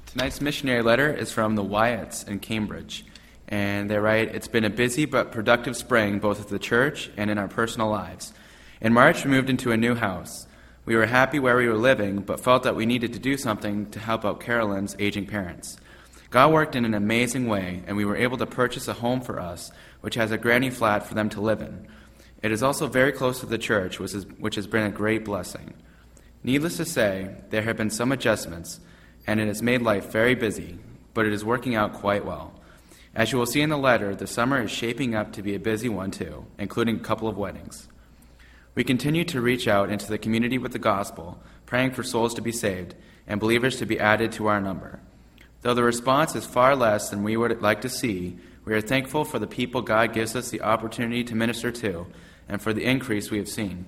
Tonight's missionary letter is from the Wyatts in Cambridge, and they write, "It's been a busy but productive spring both at the church and in our personal lives. In March, we moved into a new house. We were happy where we were living, but felt that we needed to do something to help out Carolyn's aging parents. God worked in an amazing way, and we were able to purchase a home for us, which has a granny flat for them to live in. It is also very close to the church, which has been a great blessing. Needless to say, there have been some adjustments, and it has made life very busy, but it is working out quite well. As you will see in the letter, the summer is shaping up to be a busy one too, including a couple of weddings. We continue to reach out into the community with the gospel, praying for souls to be saved and believers to be added to our number. Though the response is far less than we would like to see, we are thankful for the people God gives us the opportunity to minister to and for the increase we have seen.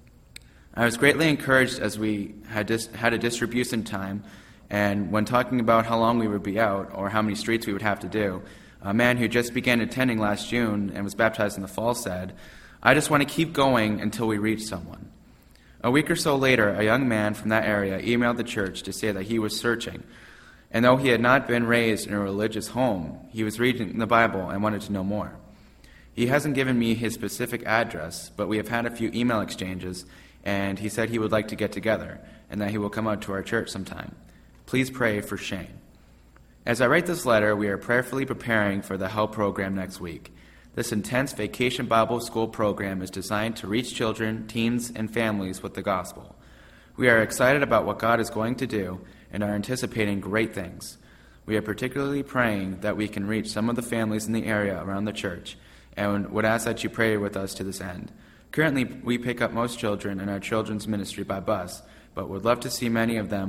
I was greatly encouraged as we had a distribution time, and when talking about how long we would be out or how many streets we would have to do, a man who just began attending last June and was baptized in the fall said, "I just want to keep going until we reach someone." A week or so later, a young man from that area emailed the church to say that he was searching, and though he had not been raised in a religious home, he was reading the Bible and wanted to know more. He hasn't given me his specific address, but we have had a few email exchanges, and he said he would like to get together and that he will come out to our church sometime. Please pray for Shane. As I write this letter, we are prayerfully preparing for the HELP program next week. This intense vacation Bible school program is designed to reach children, teens, and families with the gospel. We are excited about what God is going to do and are anticipating great things. We are particularly praying that we can reach some of the families in the area around the church and would ask that you pray with us to this end. Currently, we pick up most children in our children's ministry by bus, but would love to see many of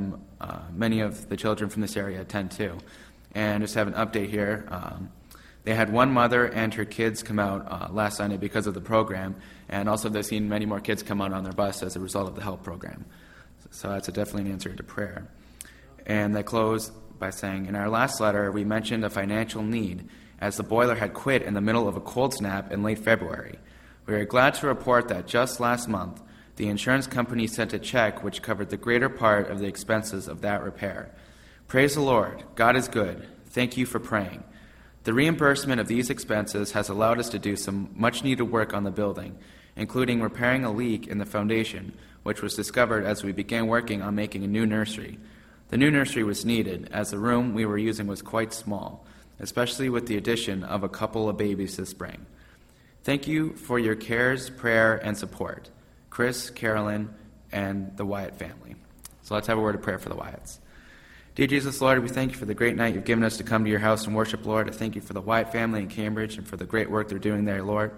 the children from this area attend too. And just have an update here. They had one mother and her kids come out last Sunday because of the program, and also they've seen many more kids come out on their bus as a result of the HELP program. So that's definitely an answer to prayer. And they close by saying, in our last letter, we mentioned a financial need, as the boiler had quit in the middle of a cold snap in late February. We are glad to report that just last month, the insurance company sent a check which covered the greater part of the expenses of that repair. Praise the Lord. God is good. Thank you for praying. The reimbursement of these expenses has allowed us to do some much-needed work on the building, including repairing a leak in the foundation, which was discovered as we began working on making a new nursery. The new nursery was needed, as the room we were using was quite small, especially with the addition of a couple of babies this spring. Thank you for your cares, prayer, and support. Chris, Carolyn, and the Wyatt family. So let's have a word of prayer for the Wyatts. Dear Jesus, Lord, we thank you for the great night you've given us to come to your house and worship, Lord. I thank you for the Wyatt family in Cambridge and for the great work they're doing there, Lord.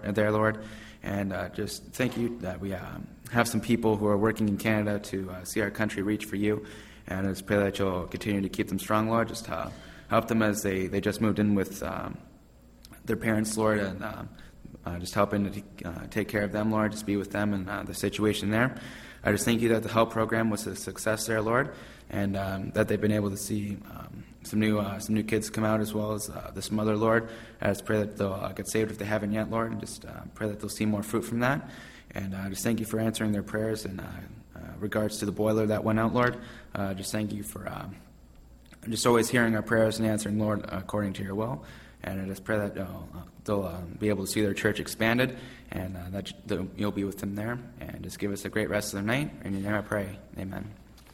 And just thank you that we have some people who are working in Canada to see our country reach for you. And I just pray that you'll continue to keep them strong, Lord. Just help them as they just moved in with their parents, Lord, and just helping to take care of them, Lord. Just be with them and the situation there. I just thank you that the HELP program was a success there, Lord, and that they've been able to see some new kids come out as well as this mother, Lord. I just pray that they'll get saved if they haven't yet, Lord, and just pray that they'll see more fruit from that. And just thank you for answering their prayers in regards to the boiler that went out, Lord. Just thank you for just always hearing our prayers and answering, Lord, according to your will. And I just pray that they'll be able to see their church expanded and that you'll be with them there. And just give us a great rest of the night. In your name I pray. Amen.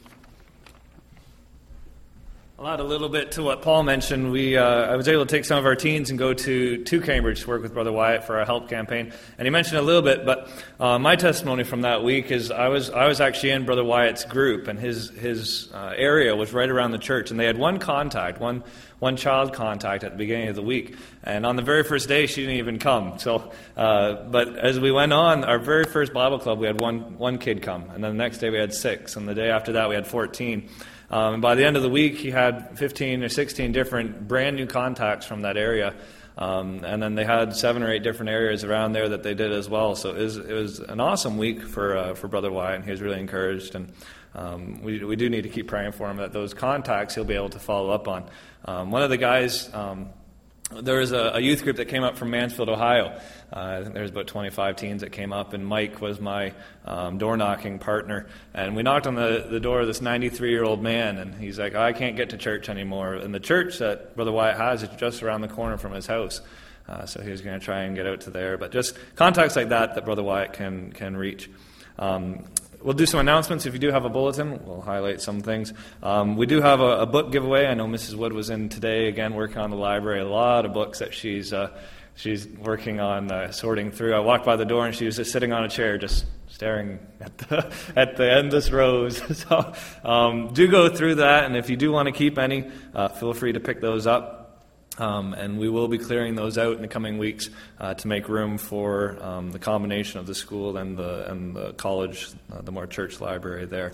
I'll add a little bit to what Paul mentioned. I was able to take some of our teens and go to Cambridge to work with Brother Wyatt for our HELP campaign. And he mentioned a little bit, but my testimony from that week is I was actually in Brother Wyatt's group, and his area was right around the church. And they had one child contact at the beginning of the week. And on the very first day, she didn't even come. So, but as we went on, our very first Bible club, we had one kid come. And then the next day we had 6. And the day after that we had 14. And by the end of the week, he had 15 or 16 different brand new contacts from that area. And then they had 7 or 8 different areas around there that they did as well. So it was an awesome week for Brother Wyatt, and he was really encouraged. And we do need to keep praying for him that those contacts he'll be able to follow up on. One of the guys there was a youth group that came up from Mansfield, Ohio. I think there was about 25 teens that came up, and Mike was my door-knocking partner. And we knocked on the door of this 93-year-old man, and he's like, I can't get to church anymore. And the church that Brother Wyatt has is just around the corner from his house. So he was going to try and get out to there. But just contacts like that Brother Wyatt can reach. We'll do some announcements. If you do have a bulletin, we'll highlight some things. We do have a book giveaway. I know Mrs. Wood was in today, again, working on the library. A lot of books that she's working on sorting through. I walked by the door, and she was just sitting on a chair, just staring at the endless rows. So do go through that, and if you do want to keep any, feel free to pick those up. And we will be clearing those out in the coming weeks to make room for the combination of the school and the college, the more church library there.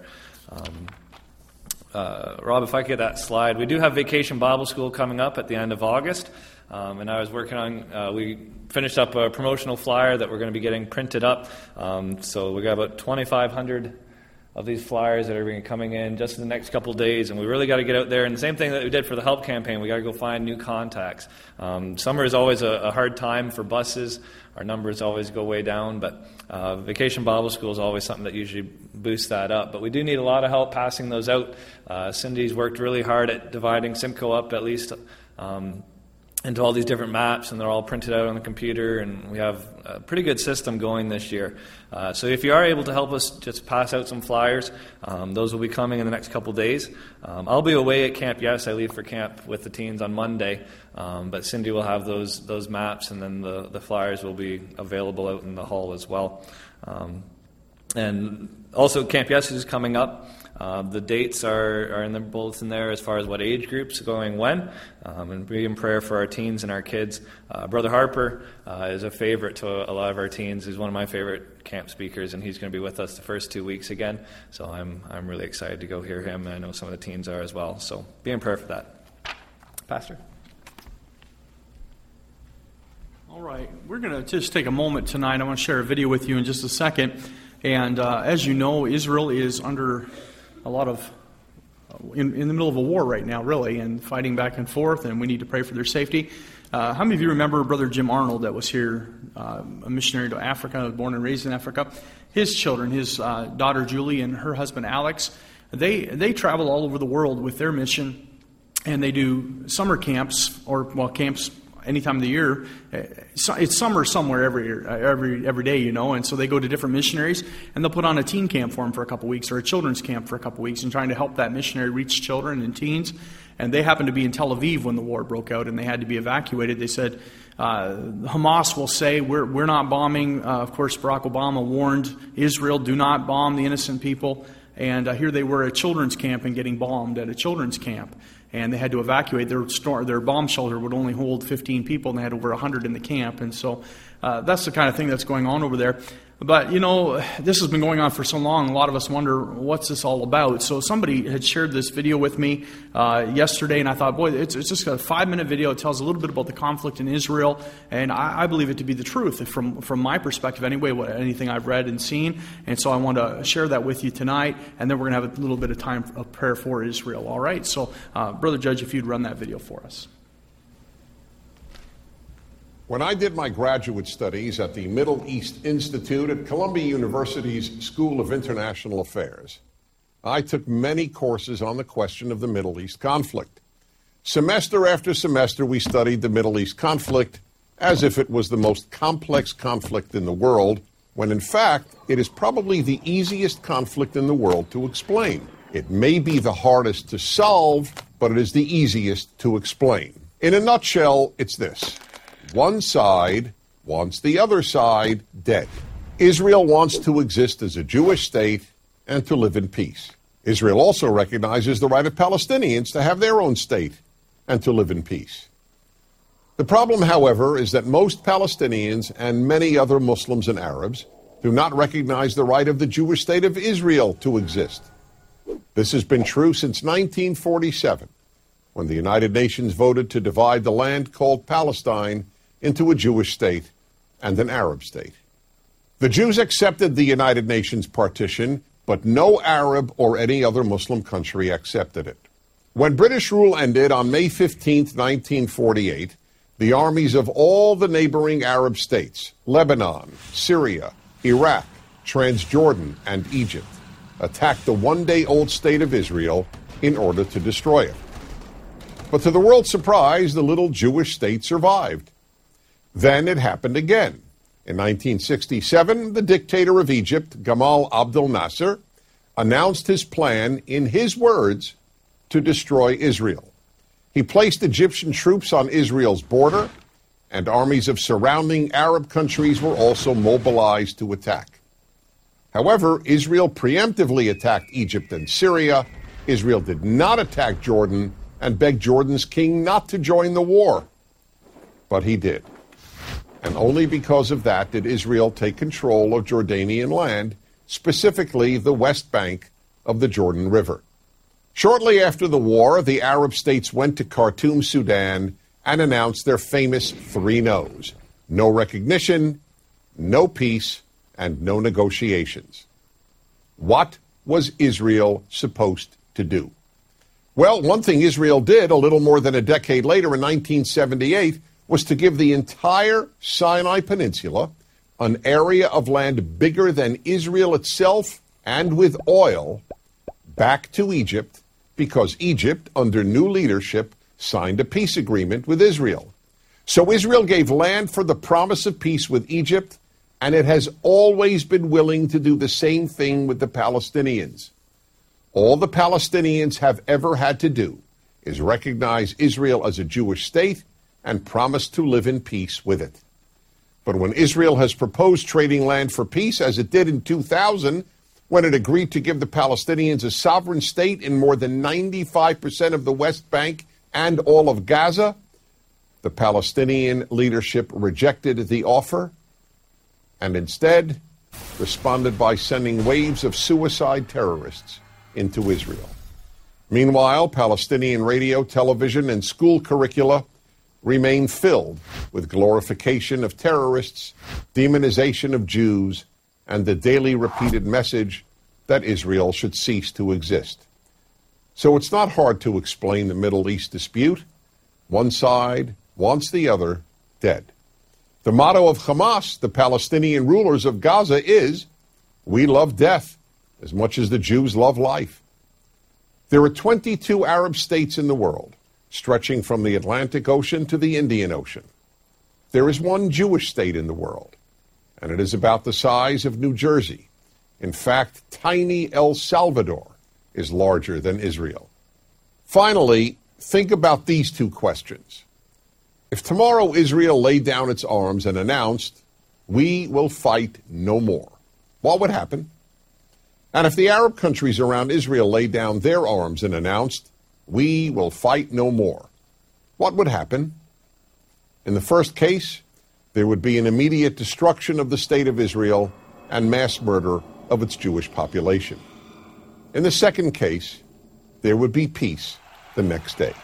Rob, if I could get that slide. We do have Vacation Bible School coming up at the end of August. And I was working on, we finished up a promotional flyer that we're going to be getting printed up. So we got about 2,500 of these flyers that are going to be coming in just in the next couple of days, and we really got to get out there. And the same thing that we did for the Help campaign, we got to go find new contacts. Summer is always a hard time for buses. Our numbers always go way down, but Vacation Bible School is always something that usually boosts that up. But we do need a lot of help passing those out. Cindy's worked really hard at dividing Simcoe up at least into all these different maps, and they're all printed out on the computer, and we have a pretty good system going this year. So if you are able to help us just pass out some flyers, those will be coming in the next couple days. I'll be away at Camp Yes. I leave for camp with the teens on Monday, but Cindy will have those maps, and then the flyers will be available out in the hall as well. And also Camp Yes is coming up. The dates are in the bulletin there as far as what age groups are going when, and be in prayer for our teens and our kids. Brother Harper is a favorite to a lot of our teens. He's one of my favorite camp speakers, and he's going to be with us the first 2 weeks again. So I'm really excited to go hear him, and I know some of the teens are as well. So be in prayer for that. Pastor? All right. We're going to just take a moment tonight. I want to share a video with you in just a second. And as you know, Israel is under a lot of, in the middle of a war right now, really, and fighting back and forth, and we need to pray for their safety. How many of you remember Brother Jim Arnold that was here, a missionary to Africa, born and raised in Africa? His children, his daughter Julie and her husband Alex, they travel all over the world with their mission, and they do summer camps, camps any time of the year. It's summer somewhere every day, you know, and so they go to different missionaries, and they'll put on a teen camp for them for a couple weeks, or a children's camp for a couple weeks, and trying to help that missionary reach children and teens. And they happened to be in Tel Aviv when the war broke out, and they had to be evacuated. They said, Hamas will say, we're not bombing. Of course, Barack Obama warned Israel, do not bomb the innocent people. And here they were at a children's camp and getting bombed at a children's camp. And they had to evacuate. Their bomb shelter would only hold 15 people, and they had over 100 in the camp. And so that's the kind of thing that's going on over there. But, you know, this has been going on for so long, a lot of us wonder, what's this all about? So somebody had shared this video with me yesterday, and I thought, boy, it's just a 5-minute video. It tells a little bit about the conflict in Israel, and I believe it to be the truth, from my perspective anyway, anything I've read and seen. And so I want to share that with you tonight, and then we're going to have a little bit of time of prayer for Israel, all right? So, Brother Judge, if you'd run that video for us. When I did my graduate studies at the Middle East Institute at Columbia University's School of International Affairs, I took many courses on the question of the Middle East conflict. Semester after semester, we studied the Middle East conflict as if it was the most complex conflict in the world, when in fact, it is probably the easiest conflict in the world to explain. It may be the hardest to solve, but it is the easiest to explain. In a nutshell, it's this. One side wants the other side dead. Israel wants to exist as a Jewish state and to live in peace. Israel also recognizes the right of Palestinians to have their own state and to live in peace. The problem, however, is that most Palestinians and many other Muslims and Arabs do not recognize the right of the Jewish state of Israel to exist. This has been true since 1947, when the United Nations voted to divide the land called Palestine into a Jewish state and an Arab state. The Jews accepted the United Nations partition, but no Arab or any other Muslim country accepted it. When British rule ended on May 15, 1948, the armies of all the neighboring Arab states, Lebanon, Syria, Iraq, Transjordan, and Egypt, attacked the one-day-old state of Israel in order to destroy it. But to the world's surprise, the little Jewish state survived. Then it happened again. In 1967, the dictator of Egypt, Gamal Abdel Nasser, announced his plan, in his words, to destroy Israel. He placed Egyptian troops on Israel's border, and armies of surrounding Arab countries were also mobilized to attack. However, Israel preemptively attacked Egypt and Syria. Israel did not attack Jordan and begged Jordan's king not to join the war. But he did. And only because of that did Israel take control of Jordanian land, specifically the West Bank of the Jordan River. Shortly after the war, the Arab states went to Khartoum, Sudan, and announced their famous 3 no's. No recognition, no peace, and no negotiations. What was Israel supposed to do? Well, one thing Israel did a little more than a decade later in 1978 was to give the entire Sinai Peninsula, an area of land bigger than Israel itself and with oil, back to Egypt, because Egypt, under new leadership, signed a peace agreement with Israel. So Israel gave land for the promise of peace with Egypt, and it has always been willing to do the same thing with the Palestinians. All the Palestinians have ever had to do is recognize Israel as a Jewish state and promise to live in peace with it. But when Israel has proposed trading land for peace, as it did in 2000, when it agreed to give the Palestinians a sovereign state in more than 95% of the West Bank and all of Gaza, the Palestinian leadership rejected the offer and instead responded by sending waves of suicide terrorists into Israel. Meanwhile, Palestinian radio, television, and school curricula remain filled with glorification of terrorists, demonization of Jews, and the daily repeated message that Israel should cease to exist. So it's not hard to explain the Middle East dispute. One side wants the other dead. The motto of Hamas, the Palestinian rulers of Gaza, is, "We love death as much as the Jews love life." There are 22 Arab states in the world, stretching from the Atlantic Ocean to the Indian Ocean. There is one Jewish state in the world, and it is about the size of New Jersey. In fact, tiny El Salvador is larger than Israel. Finally, think about these 2 questions. If tomorrow Israel laid down its arms and announced, "We will fight no more," what would happen? And if the Arab countries around Israel laid down their arms and announced, "We will fight no more," what would happen? In the first case, there would be an immediate destruction of the state of Israel and mass murder of its Jewish population. In the second case, there would be peace the next day.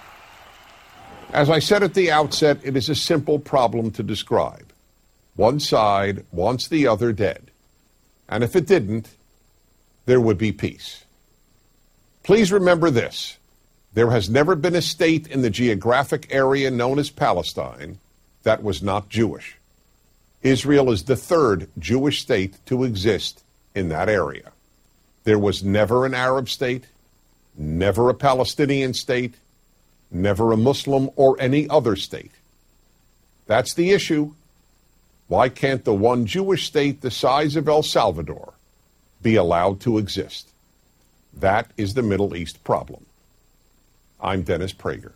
As I said at the outset, it is a simple problem to describe. One side wants the other dead. And if it didn't, there would be peace. Please remember this. There has never been a state in the geographic area known as Palestine that was not Jewish. Israel is the 3rd Jewish state to exist in that area. There was never an Arab state, never a Palestinian state, never a Muslim or any other state. That's the issue. Why can't the one Jewish state the size of El Salvador be allowed to exist? That is the Middle East problem. I'm Dennis Prager.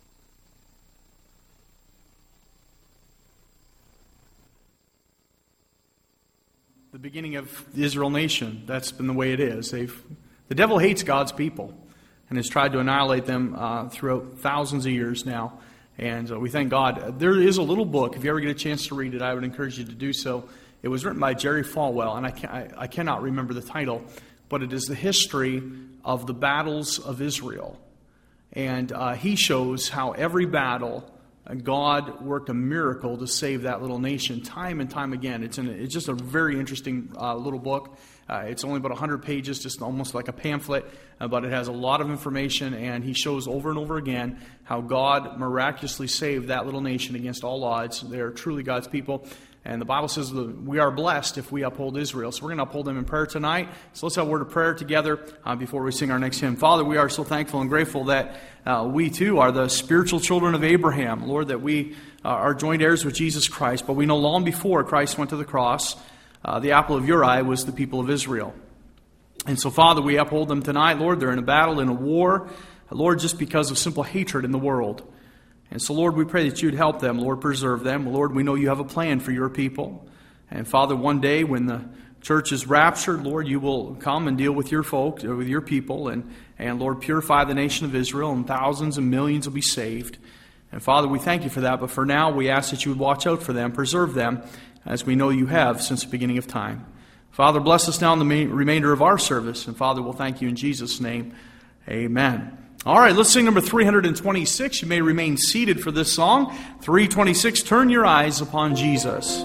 The beginning of the Israel nation, that's been the way it is. The devil hates God's people and has tried to annihilate them throughout thousands of years now. And we thank God. There is a little book. If you ever get a chance to read it, I would encourage you to do so. It was written by Jerry Falwell, and I cannot remember the title, but it is the history of the battles of Israel. And he shows how every battle God worked a miracle to save that little nation time and time again. It's just a very interesting little book. It's only about 100 pages, just almost like a pamphlet, but it has a lot of information, and he shows over and over again how God miraculously saved that little nation against all odds. They are truly God's people. And the Bible says that we are blessed if we uphold Israel. So we're going to uphold them in prayer tonight. So let's have a word of prayer together before we sing our next hymn. Father, we are so thankful and grateful that we too are the spiritual children of Abraham. Lord, that we are joint heirs with Jesus Christ. But we know long before Christ went to the cross, the apple of your eye was the people of Israel. And so, Father, we uphold them tonight. Lord, they're in a battle, in a war. Lord, just because of simple hatred in the world. And so, Lord, we pray that you'd help them. Lord, preserve them. Lord, we know you have a plan for your people. And, Father, one day when the church is raptured, Lord, you will come and deal with your folk, with your people. And Lord, purify the nation of Israel, and thousands and millions will be saved. And, Father, we thank you for that. But for now, we ask that you would watch out for them, preserve them, as we know you have since the beginning of time. Father, bless us now in the remainder of our service. And, Father, we'll thank you in Jesus' name. Amen. All right, let's sing number 326. You may remain seated for this song. 326, Turn Your Eyes Upon Jesus.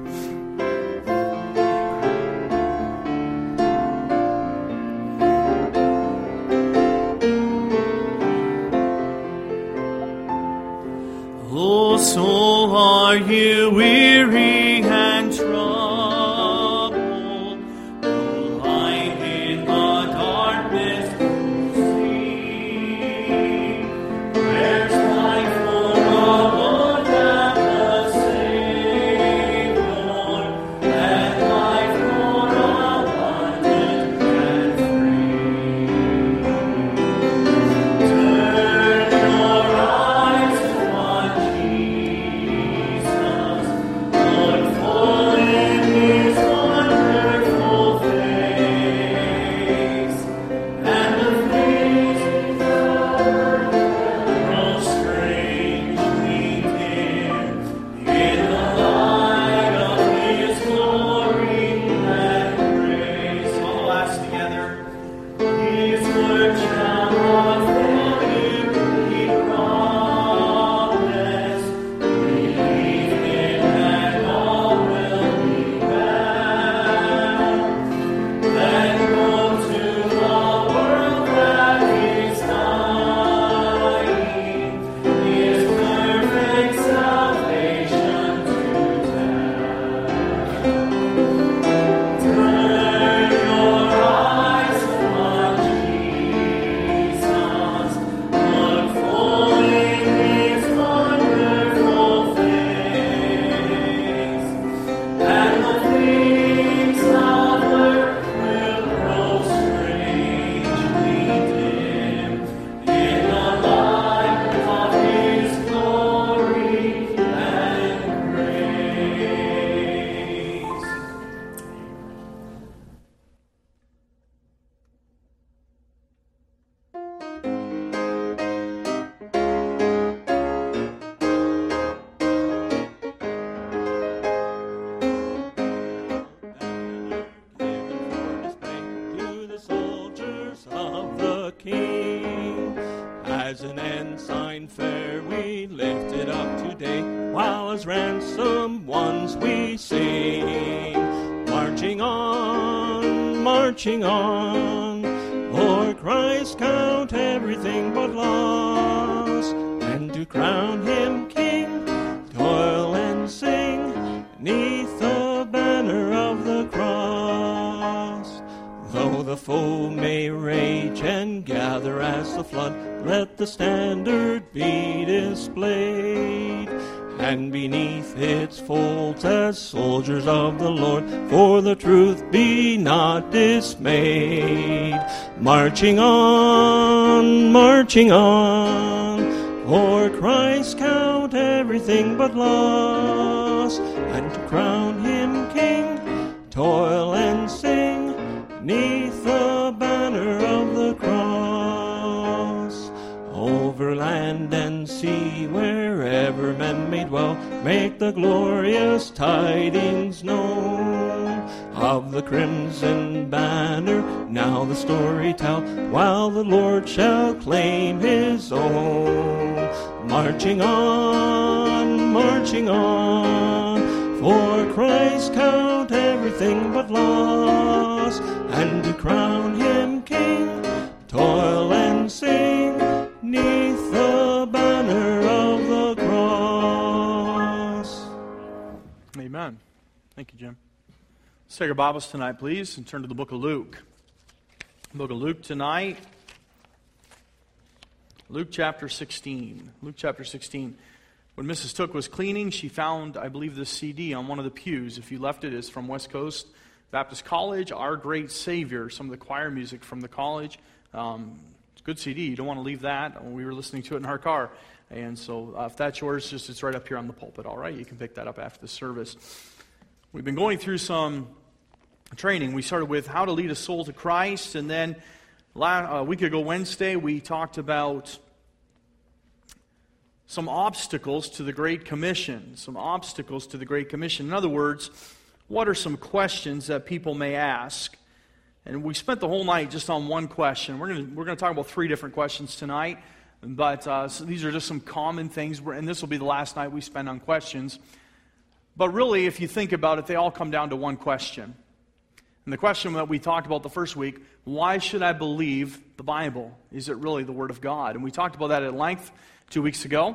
Oh, so are you weary and troubled? As an ensign fair we lift it up today, while as ransom ones we sing. Marching on, for Christ count everything but loss, and to crown him King, toil and sing, neath the banner of the cross. Though the foe may rage and gather as the flood, let the standard be displayed, and beneath its folds as soldiers of the Lord, for the truth be not dismayed. Marching on, for Christ count everything but loss, and to crown him King, toil and sing, neath the banner of the cross. Over land and sea, wherever men may dwell, make the glorious tidings known of the crimson banner. Now the story tell, while the Lord shall claim his own. Marching on, for Christ count everything but loss, and to crown him king, toil and sing, neath the banner of the cross. Amen. Thank you, Jim. Let's take our Bibles tonight, please, and turn to the book of Luke. Book of Luke tonight. Luke chapter 16. Luke chapter 16. When Mrs. Took was cleaning, she found, I believe, this CD on one of the pews. If you left it, it's from West Coast Baptist College, Our Great Savior, some of the choir music from the college. It's a good CD. You don't want to leave that. We were listening to it in our car. And so if that's yours, it's right up here on the pulpit, all right? You can pick that up after the service. We've been going through some training. We started with how to lead a soul to Christ, and then a week ago Wednesday we talked about some obstacles to the Great Commission. Some obstacles to the Great Commission. In other words, what are some questions that people may ask? And we spent the whole night just on one question. We're going to talk about 3 different questions tonight, but so these are just some common things, and this will be the last night we spend on questions. But really, if you think about it, they all come down to one question. And the question that we talked about the first week, why should I believe the Bible? Is it really the Word of God? And we talked about that at length 2 weeks ago.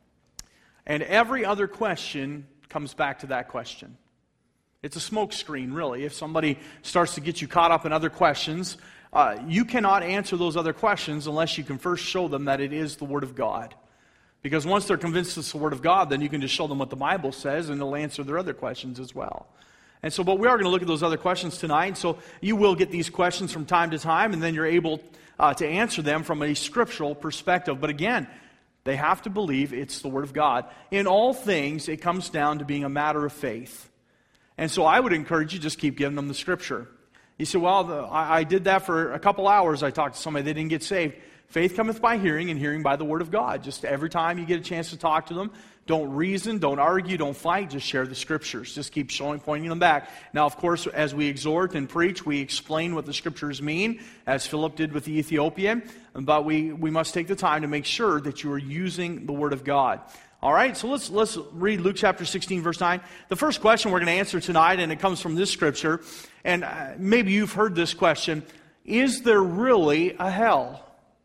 And every other question comes back to that question. It's a smoke screen, really. If somebody starts to get you caught up in other questions, you cannot answer those other questions unless you can first show them that it is the Word of God. Because once they're convinced it's the Word of God, then you can just show them what the Bible says, and it'll answer their other questions as well. And so, but we are going to look at those other questions tonight. So you will get these questions from time to time, and then you're able to answer them from a scriptural perspective. But again, they have to believe it's the Word of God. In all things, it comes down to being a matter of faith. And so I would encourage you, just keep giving them the Scripture. You say, well, I did that for a couple hours. I talked to somebody, they didn't get saved. Faith cometh by hearing, and hearing by the Word of God. Just every time you get a chance to talk to them, don't reason, don't argue, don't fight, just share the Scriptures. Just keep pointing them back. Now, of course, as we exhort and preach, we explain what the Scriptures mean, as Philip did with the Ethiopian. But we must take the time to make sure that you are using the Word of God. All right, so let's read Luke chapter 16, verse 9. The first question we're going to answer tonight, and it comes from this Scripture, and maybe you've heard this question, is there really a hell?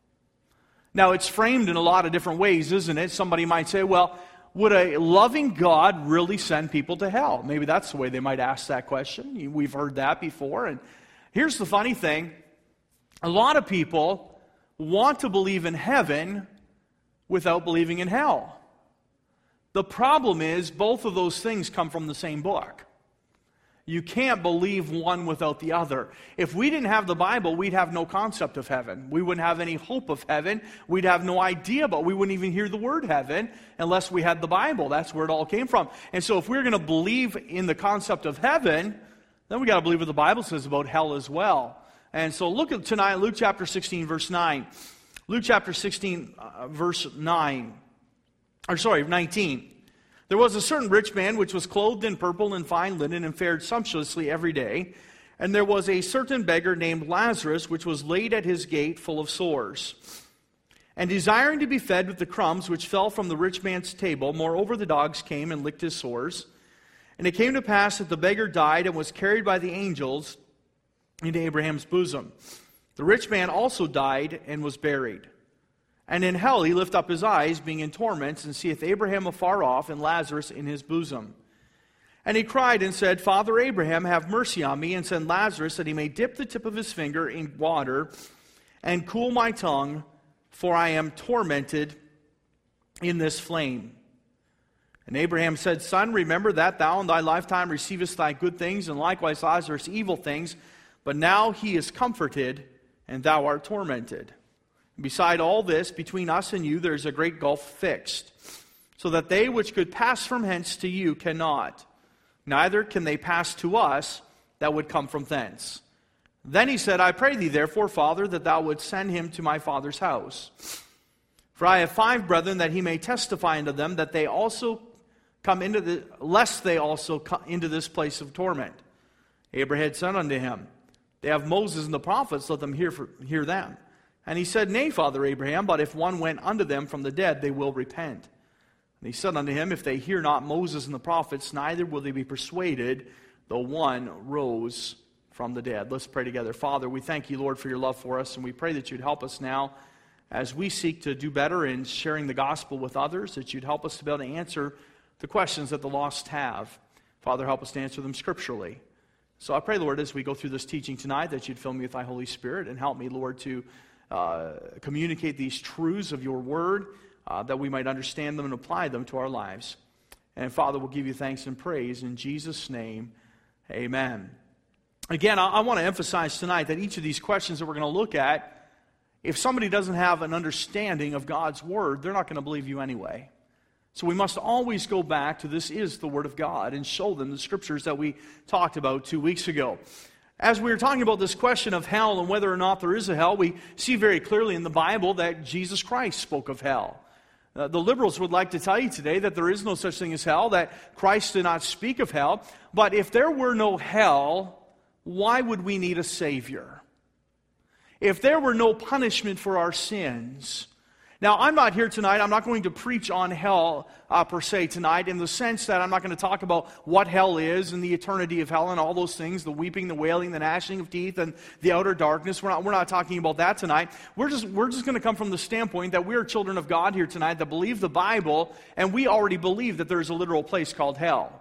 Now, it's framed in a lot of different ways, isn't it? Somebody might say, well, would a loving God really send people to hell? Maybe that's the way they might ask that question. We've heard that before. And here's the funny thing. A lot of people want to believe in heaven without believing in hell. The problem is both of those things come from the same book. You can't believe one without the other. If we didn't have the Bible, we'd have no concept of heaven. We wouldn't have any hope of heaven. We'd have no idea, but we wouldn't even hear the word heaven unless we had the Bible. That's where it all came from. And so if we're going to believe in the concept of heaven, then we got to believe what the Bible says about hell as well. And so look at tonight, Luke chapter 16, verse 9. Luke chapter 16, verse 19. There was a certain rich man which was clothed in purple and fine linen and fared sumptuously every day. And there was a certain beggar named Lazarus which was laid at his gate full of sores. And desiring to be fed with the crumbs which fell from the rich man's table, moreover the dogs came and licked his sores. And it came to pass that the beggar died and was carried by the angels into Abraham's bosom. The rich man also died and was buried. And in hell he lift up his eyes, being in torments, and seeth Abraham afar off, and Lazarus in his bosom. And he cried and said, Father Abraham, have mercy on me, and send Lazarus, that he may dip the tip of his finger in water, and cool my tongue, for I am tormented in this flame. And Abraham said, Son, remember that thou in thy lifetime receivest thy good things, and likewise Lazarus evil things, but now he is comforted, and thou art tormented. Beside all this, between us and you, there is a great gulf fixed, so that they which could pass from hence to you cannot. Neither can they pass to us that would come from thence. Then he said, I pray thee therefore, Father, that thou wouldst send him to my father's house. For I have 5 brethren, that he may testify unto them, that they also come into lest they also come into this place of torment. Abraham said unto him, They have Moses and the prophets, let them hear them. And he said, Nay, Father Abraham, but if one went unto them from the dead, they will repent. And he said unto him, If they hear not Moses and the prophets, neither will they be persuaded, though one rose from the dead. Let's pray together. Father, we thank you, Lord, for your love for us, and we pray that you'd help us now as we seek to do better in sharing the gospel with others, that you'd help us to be able to answer the questions that the lost have. Father, help us to answer them scripturally. So I pray, Lord, as we go through this teaching tonight, that you'd fill me with thy Holy Spirit and help me, Lord, to communicate these truths of your word, that we might understand them and apply them to our lives. And Father, we'll give you thanks and praise in Jesus' name. Amen. Again, I want to emphasize tonight that each of these questions that we're going to look at, if somebody doesn't have an understanding of God's word, they're not going to believe you anyway. So we must always go back to this is the Word of God and show them the Scriptures that we talked about 2 weeks ago. As we were talking about this question of hell and whether or not there is a hell, we see very clearly in the Bible that Jesus Christ spoke of hell. The liberals would like to tell you today that there is no such thing as hell, that Christ did not speak of hell. But if there were no hell, why would we need a Savior? If there were no punishment for our sins. Now, I'm not here tonight, I'm not going to preach on hell per se tonight, in the sense that I'm not going to talk about what hell is and the eternity of hell and all those things, the weeping, the wailing, the gnashing of teeth, and the outer darkness. We're not talking about that tonight. We're just going to come from the standpoint that we're children of God here tonight that believe the Bible, and we already believe that there's a literal place called hell.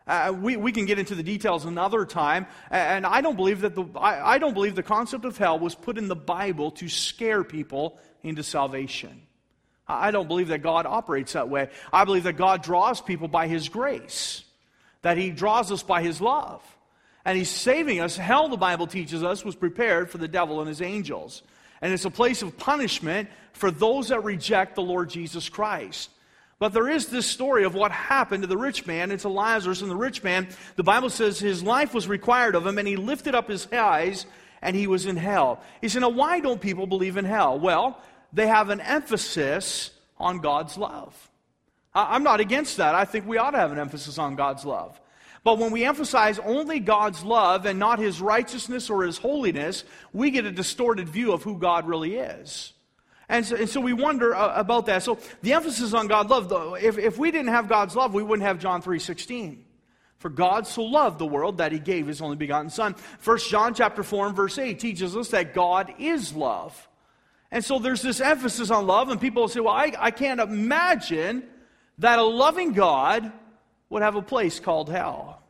We can get into the details another time, and I don't believe that I don't believe the concept of hell was put in the Bible to scare people into salvation. I don't believe that God operates that way. I believe that God draws people by His grace, that He draws us by His love, and He's saving us. Hell, the Bible teaches us, was prepared for the devil and his angels, and it's a place of punishment for those that reject the Lord Jesus Christ. But there is this story of what happened to the rich man and to Lazarus. And the rich man, the Bible says his life was required of him, and he lifted up his eyes, and he was in hell. He said, now why don't people believe in hell? Well, they have an emphasis on God's love. I'm not against that. I think we ought to have an emphasis on God's love. But when we emphasize only God's love and not His righteousness or His holiness, we get a distorted view of who God really is. And so we wonder about that. So the emphasis on God's love, though, if we didn't have God's love, we wouldn't have John 3:16. For God so loved the world that He gave His only begotten Son. 1 John chapter 4 and verse 8 teaches us that God is love. And so there's this emphasis on love, and people say, well, I can't imagine that a loving God would have a place called hell.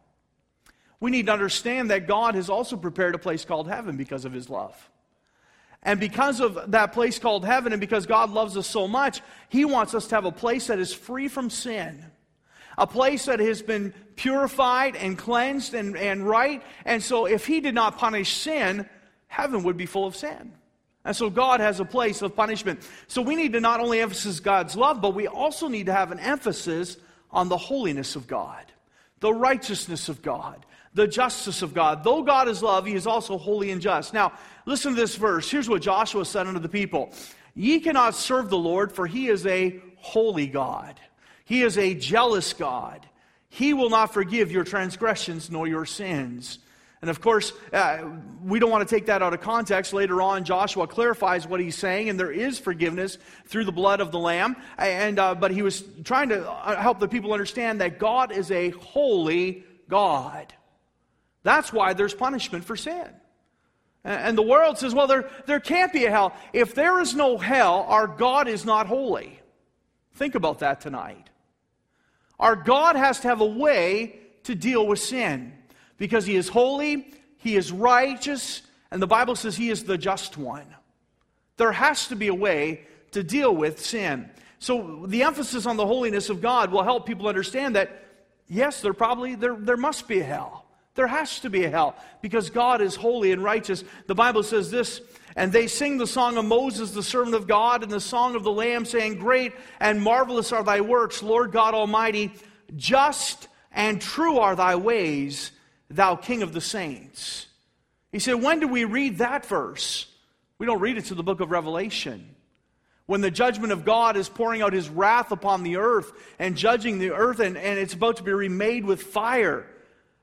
We need to understand that God has also prepared a place called heaven because of His love. And because of that place called heaven, and because God loves us so much, He wants us to have a place that is free from sin. A place that has been purified and cleansed and right. And so if He did not punish sin, heaven would be full of sin. And so God has a place of punishment. So we need to not only emphasize God's love, but we also need to have an emphasis on the holiness of God, the righteousness of God, the justice of God. Though God is love, He is also holy and just. Now, listen to this verse. Here's what Joshua said unto the people. Ye cannot serve the Lord, for He is a holy God. He is a jealous God. He will not forgive your transgressions nor your sins. And of course, we don't want to take that out of context. Later on, Joshua clarifies what he's saying, and there is forgiveness through the blood of the Lamb. But he was trying to help the people understand that God is a holy God. That's why there's punishment for sin. And the world says, well, there can't be a hell. If there is no hell, our God is not holy. Think about that tonight. Our God has to have a way to deal with sin. Because He is holy, He is righteous, and the Bible says He is the just one. There has to be a way to deal with sin. So the emphasis on the holiness of God will help people understand that, yes, there must be a hell. There has to be a hell, because God is holy and righteous. The Bible says this, and they sing the song of Moses, the servant of God, and the song of the Lamb, saying, great and marvelous are thy works, Lord God Almighty. Just and true are thy ways, thou King of the saints. He said, when do we read that verse? We don't read it to the book of Revelation. When the judgment of God is pouring out His wrath upon the earth and judging the earth, and it's about to be remade with fire.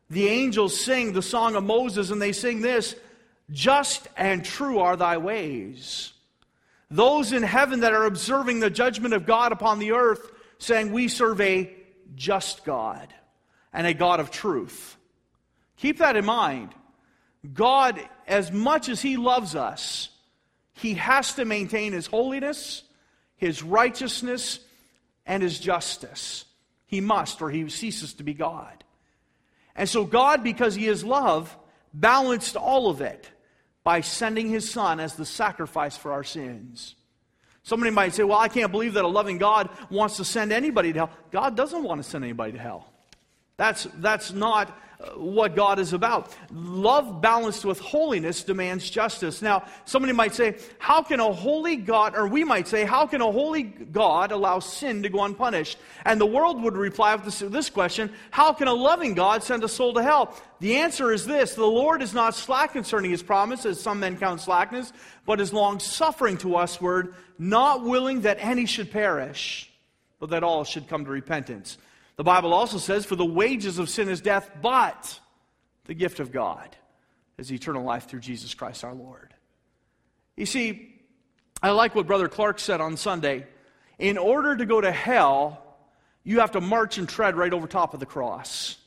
The angels sing the song of Moses, and they sing this, just and true are thy ways. Those in heaven that are observing the judgment of God upon the earth, saying, we serve a just God and a God of truth. Keep that in mind. God, as much as He loves us, He has to maintain His holiness, His righteousness, and His justice. He must, or He ceases to be God. And so God, because He is love, balanced all of it by sending His Son as the sacrifice for our sins. Somebody might say, well, I can't believe that a loving God wants to send anybody to hell. God doesn't want to send anybody to hell. That's not what God is about. Love balanced with holiness demands justice. Now, somebody might say, how can a holy God, or we might say, how can a holy God allow sin to go unpunished? And the world would reply with this question, how can a loving God send a soul to hell? The answer is this, the Lord is not slack concerning His promise, as some men count slackness, but is long-suffering to usward, not willing that any should perish, but that all should come to repentance. The Bible also says, for the wages of sin is death, but the gift of God is eternal life through Jesus Christ our Lord. You see, I like what Brother Clark said on Sunday. In order to go to hell, you have to march and tread right over top of the cross.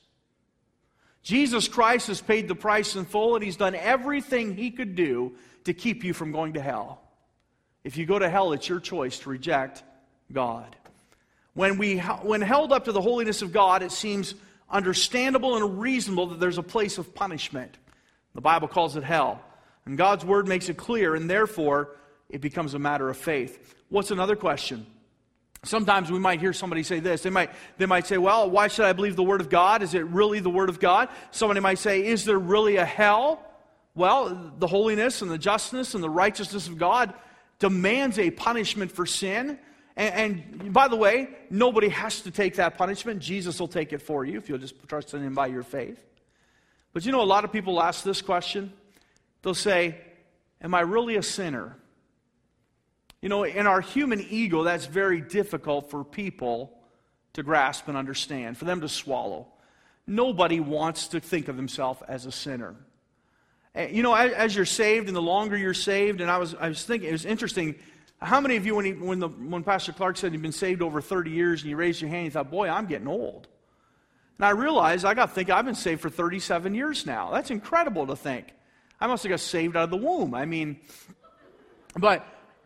Jesus Christ has paid the price in full, and He's done everything He could do to keep you from going to hell. If you go to hell, it's your choice to reject God. When held up to the holiness of God, it seems understandable and reasonable that there's a place of punishment. The Bible calls it hell. And God's Word makes it clear, and therefore, it becomes a matter of faith. What's another question? Sometimes we might hear somebody say this. They might say, well, why should I believe the Word of God? Is it really the Word of God? Somebody might say, is there really a hell? Well, the holiness and the justness and the righteousness of God demands a punishment for sin. And by the way, nobody has to take that punishment. Jesus will take it for you if you'll just trust in Him by your faith. But you know, a lot of people ask this question. They'll say, am I really a sinner? You know, in our human ego, that's very difficult for people to grasp and understand, for them to swallow. Nobody wants to think of himself as a sinner. You know, as you're saved, and the longer you're saved, and I was thinking, it was interesting. How many of you, when Pastor Clark said you've been saved over 30 years, and you raised your hand, you thought, boy, I'm getting old. And I realized, I got to think, I've been saved for 37 years now. That's incredible to think. I must have got saved out of the womb. But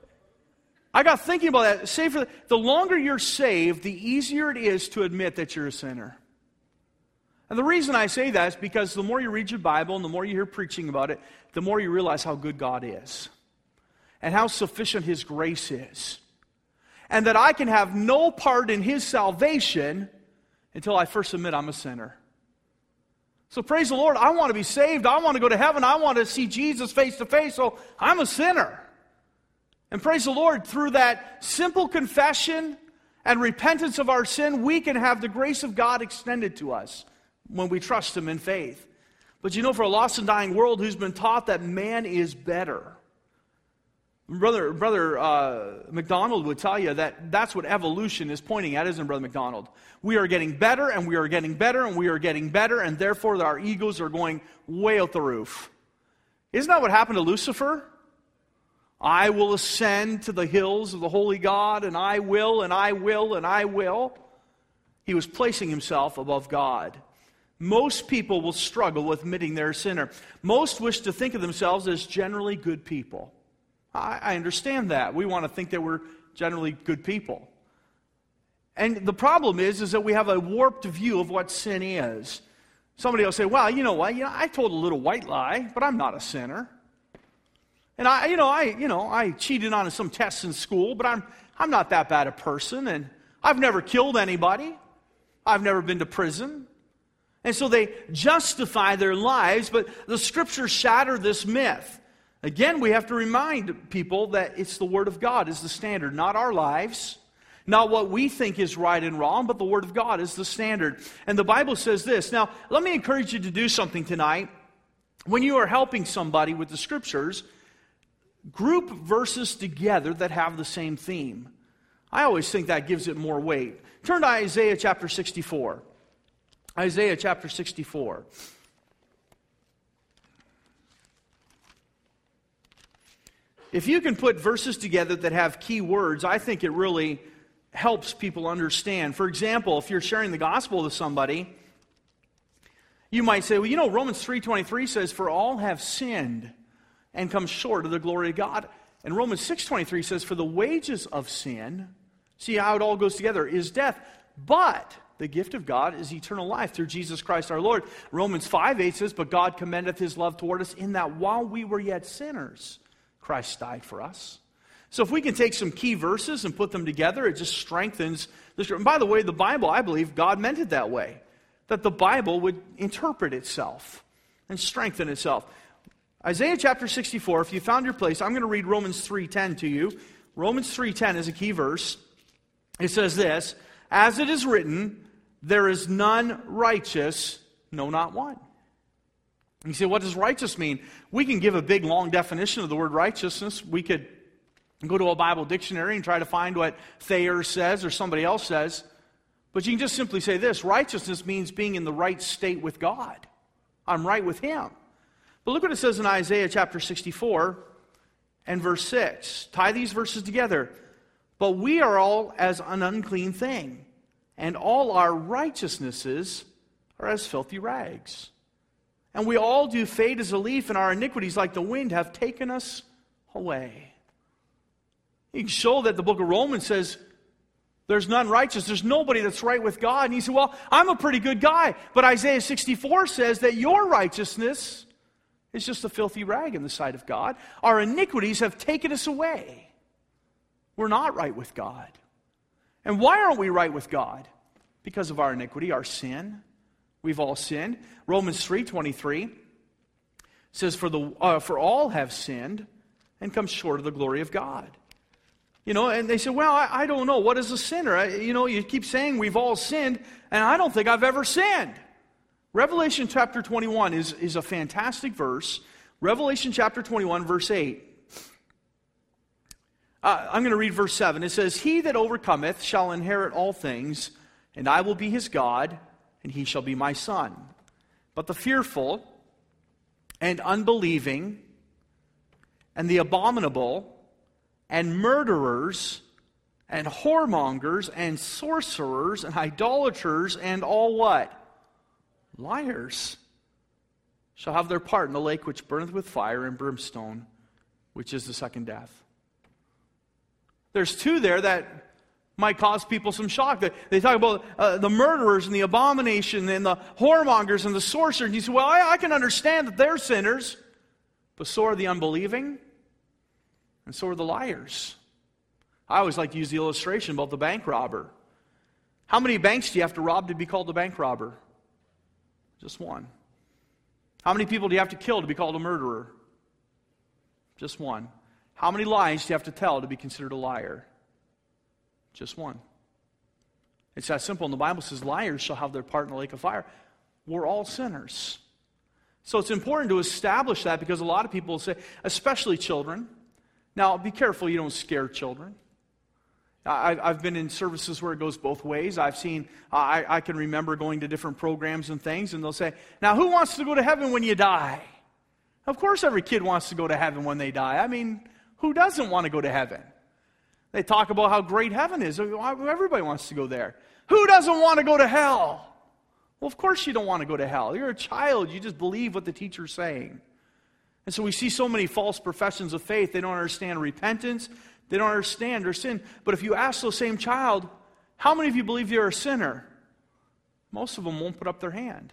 I got thinking about that. The longer you're saved, the easier it is to admit that you're a sinner. And the reason I say that is because the more you read your Bible and the more you hear preaching about it, the more you realize how good God is. And how sufficient His grace is. And that I can have no part in His salvation until I first admit I'm a sinner. So praise the Lord, I want to be saved. I want to go to heaven. I want to see Jesus face to face. So I'm a sinner. And praise the Lord, through that simple confession and repentance of our sin, we can have the grace of God extended to us when we trust Him in faith. But you know, for a lost and dying world who's been taught that man is better, Brother McDonald would tell you that that's what evolution is pointing at, isn't it, Brother McDonald? We are getting better, and we are getting better, and we are getting better, and therefore our egos are going way out the roof. Isn't that what happened to Lucifer? I will ascend to the hills of the holy God, and I will, and I will, and I will. He was placing himself above God. Most people will struggle with admitting they're a sinner. Most wish to think of themselves as generally good people. I understand that. We want to think that we're generally good people. And the problem is that we have a warped view of what sin is. Somebody will say, well, you know what? I told a little white lie, but I'm not a sinner. And I cheated on some tests in school, but I'm not that bad a person, and I've never killed anybody. I've never been to prison. And so they justify their lives, but the Scriptures shatter this myth. Again, we have to remind people that it's the Word of God is the standard, not our lives, not what we think is right and wrong, but the Word of God is the standard. And the Bible says this. Now, let me encourage you to do something tonight. When you are helping somebody with the Scriptures, group verses together that have the same theme. I always think that gives it more weight. Turn to Isaiah chapter 64. Isaiah chapter 64. If you can put verses together that have key words, I think it really helps people understand. For example, if you're sharing the gospel with somebody, you might say, well, you know, Romans 3:23 says, for all have sinned and come short of the glory of God. And Romans 6:23 says, for the wages of sin, see how it all goes together, is death. But the gift of God is eternal life through Jesus Christ our Lord. Romans 5:8 says, but God commendeth his love toward us in that while we were yet sinners, Christ died for us. So if we can take some key verses and put them together, it just strengthens the scripture. And by the way, the Bible, I believe, God meant it that way. That the Bible would interpret itself and strengthen itself. Isaiah chapter 64, if you found your place, I'm going to read Romans 3:10 to you. Romans 3:10 is a key verse. It says this, as it is written, there is none righteous, no, not one. And you say, what does righteous mean? We can give a big, long definition of the word righteousness. We could go to a Bible dictionary and try to find what Thayer says or somebody else says. But you can just simply say this, righteousness means being in the right state with God. I'm right with Him. But look what it says in Isaiah chapter 64 and verse 6. Tie these verses together. But we are all as an unclean thing, and all our righteousnesses are as filthy rags. And we all do fade as a leaf, and our iniquities like the wind have taken us away. You can show that the book of Romans says there's none righteous. There's nobody that's right with God. And you say, well, I'm a pretty good guy. But Isaiah 64 says that your righteousness is just a filthy rag in the sight of God. Our iniquities have taken us away. We're not right with God. And why aren't we right with God? Because of our iniquity, our sin. We've all sinned. Romans 3:23 says, for all have sinned and come short of the glory of God. You know, and they say, well, I don't know. What is a sinner? You keep saying we've all sinned, and I don't think I've ever sinned. Revelation chapter 21 is a fantastic verse. Revelation chapter 21, verse 8. I'm going to read verse 7. It says, he that overcometh shall inherit all things, and I will be his God, and he shall be my son. But the fearful and unbelieving and the abominable and murderers and whoremongers and sorcerers and idolaters and all what? Liars shall have their part in the lake which burneth with fire and brimstone, which is the second death. There's two there that might cause people some shock. They talk about the murderers and the abomination and the whoremongers and the sorcerers. And you say, well, I can understand that they're sinners, but so are the unbelieving and so are the liars. I always like to use the illustration about the bank robber. How many banks do you have to rob to be called a bank robber? Just one. How many people do you have to kill to be called a murderer? Just one. How many lies do you have to tell to be considered a liar? Just one. It's that simple. And the Bible says liars shall have their part in the lake of fire. We're all sinners. So it's important to establish that because a lot of people say, especially children. Now, be careful you don't scare children. I've been in services where it goes both ways. I've seen, I can remember going to different programs and things, and they'll say, now who wants to go to heaven when you die? Of course every kid wants to go to heaven when they die. I mean, who doesn't want to go to heaven? They talk about how great heaven is. Everybody wants to go there. Who doesn't want to go to hell? Well, of course you don't want to go to hell. You're a child. You just believe what the teacher's saying. And so we see so many false professions of faith. They don't understand repentance. They don't understand their sin. But if you ask the same child, how many of you believe you're a sinner? Most of them won't put up their hand.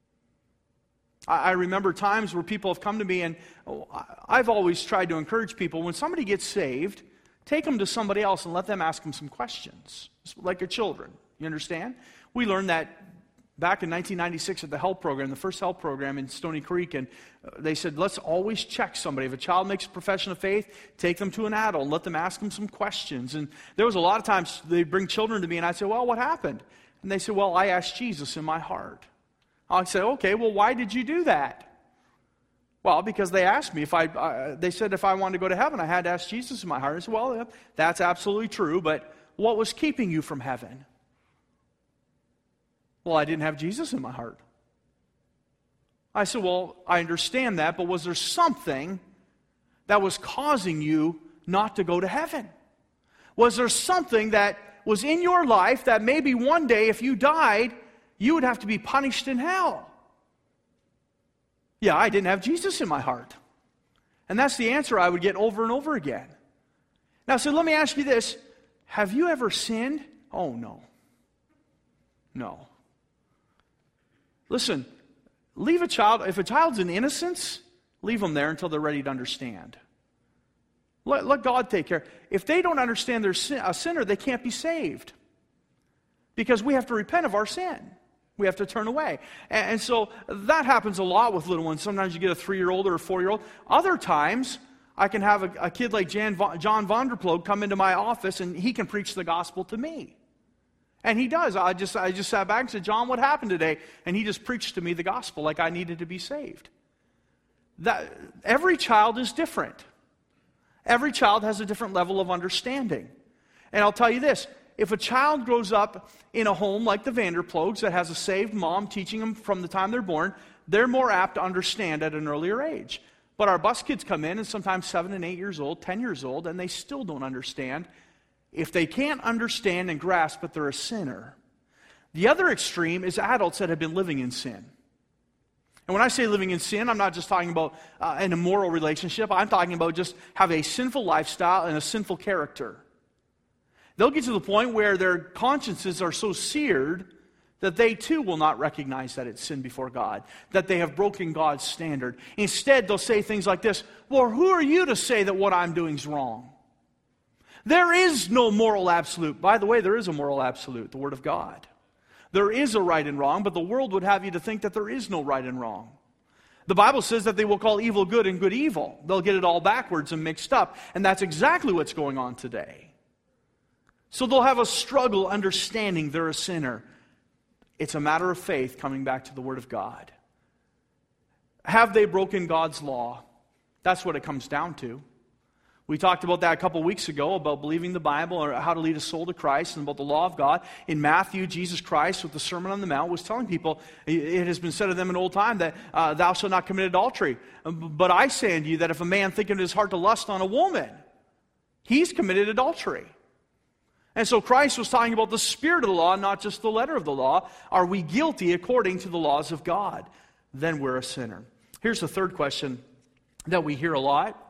I remember times where people have come to me, and I've always tried to encourage people, when somebody gets saved, take them to somebody else and let them ask them some questions, like your children. You understand? We learned that back in 1996 at the HELP program, the first HELP program in Stony Creek, and they said, let's always check somebody. If a child makes a profession of faith, take them to an adult and let them ask them some questions. And there was a lot of times they'd bring children to me, and I'd say, well, what happened? And they said, well, I asked Jesus in my heart. I'd say, okay, well, why did you do that? Well, because they asked me they said if I wanted to go to heaven, I had to ask Jesus in my heart. I said, well, that's absolutely true, but what was keeping you from heaven? Well, I didn't have Jesus in my heart. I said, well, I understand that, but was there something that was causing you not to go to heaven? Was there something that was in your life that maybe one day if you died, you would have to be punished in hell? Yeah, I didn't have Jesus in my heart. And that's the answer I would get over and over again. Now, so let me ask you this. Have you ever sinned? Oh, no. No. Listen, leave a child, if a child's in innocence, leave them there until they're ready to understand. Let God take care. If they don't understand they're a sinner, they can't be saved. Because we have to repent of our sin. We have to turn away. And so that happens a lot with little ones. Sometimes you get a 3-year-old or a 4-year-old. Other times, I can have a kid like John Vonderploeg come into my office and he can preach the gospel to me. And he does. I just sat back and said, John, what happened today? And he just preached to me the gospel like I needed to be saved. Every child is different. Every child has a different level of understanding. And I'll tell you this, if a child grows up in a home like the Vanderploegs that has a saved mom teaching them from the time they're born, they're more apt to understand at an earlier age. But our bus kids come in and sometimes 7 and 8 years old, 10 years old, and they still don't understand. If they can't understand and grasp that they're a sinner. The other extreme is adults that have been living in sin. And when I say living in sin, I'm not just talking about an immoral relationship. I'm talking about just have a sinful lifestyle and a sinful character. They'll get to the point where their consciences are so seared that they too will not recognize that it's sin before God, that they have broken God's standard. Instead, they'll say things like this, well, who are you to say that what I'm doing is wrong? There is no moral absolute. By the way, there is a moral absolute, the Word of God. There is a right and wrong, but the world would have you to think that there is no right and wrong. The Bible says that they will call evil good and good evil. They'll get it all backwards and mixed up, and that's exactly what's going on today. So they'll have a struggle understanding they're a sinner. It's a matter of faith coming back to the Word of God. Have they broken God's law? That's what it comes down to. We talked about that a couple weeks ago, about believing the Bible or how to lead a soul to Christ and about the law of God. In Matthew, Jesus Christ, with the Sermon on the Mount, was telling people, it has been said of them in old time that thou shalt not commit adultery. But I say unto you that if a man think in his heart to lust on a woman, he's committed adultery. And so Christ was talking about the spirit of the law, not just the letter of the law. Are we guilty according to the laws of God? Then we're a sinner. Here's the third question that we hear a lot.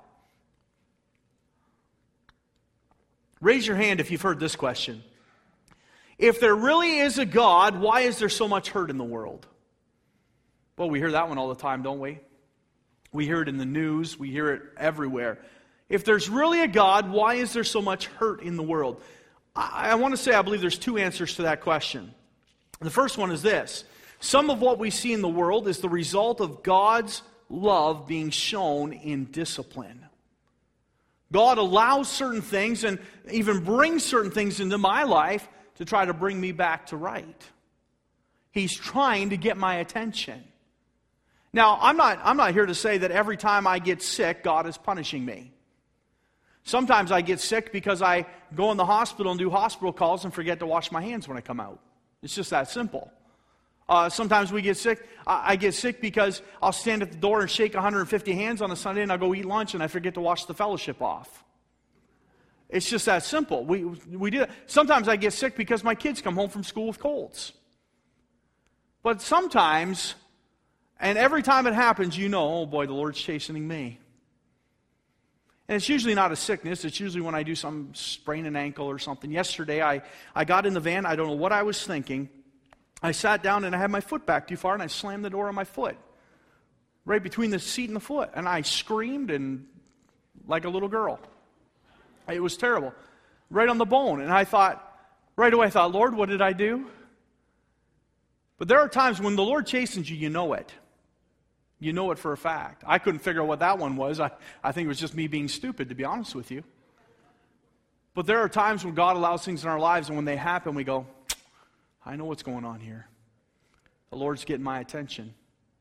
Raise your hand if you've heard this question. If there really is a God, why is there so much hurt in the world? Well, we hear that one all the time, don't we? We hear it in the news. We hear it everywhere. If there's really a God, why is there so much hurt in the world? I want to say I believe there's two answers to that question. The first one is this. Some of what we see in the world is the result of God's love being shown in discipline. God allows certain things and even brings certain things into my life to try to bring me back to right. He's trying to get my attention. Now, I'm not here to say that every time I get sick, God is punishing me. Sometimes I get sick because I go in the hospital and do hospital calls and forget to wash my hands when I come out. It's just that simple. Sometimes we get sick. I get sick because I'll stand at the door and shake 150 hands on a Sunday and I'll go eat lunch and I forget to wash the fellowship off. It's just that simple. We do that. Sometimes I get sick because my kids come home from school with colds. But sometimes, and every time it happens, you know, oh boy, the Lord's chastening me. And it's usually not a sickness. It's usually when I do some sprain an ankle or something. Yesterday, I got in the van. I don't know what I was thinking. I sat down and I had my foot back too far and I slammed the door on my foot. Right between the seat and the foot. And I screamed and like a little girl. It was terrible. Right on the bone. And I thought, right away I thought, Lord, what did I do? But there are times when the Lord chastens you, you know it. You know it for a fact. I couldn't figure out what that one was. I think it was just me being stupid, to be honest with you. But there are times when God allows things in our lives and when they happen, we go, I know what's going on here. The Lord's getting my attention.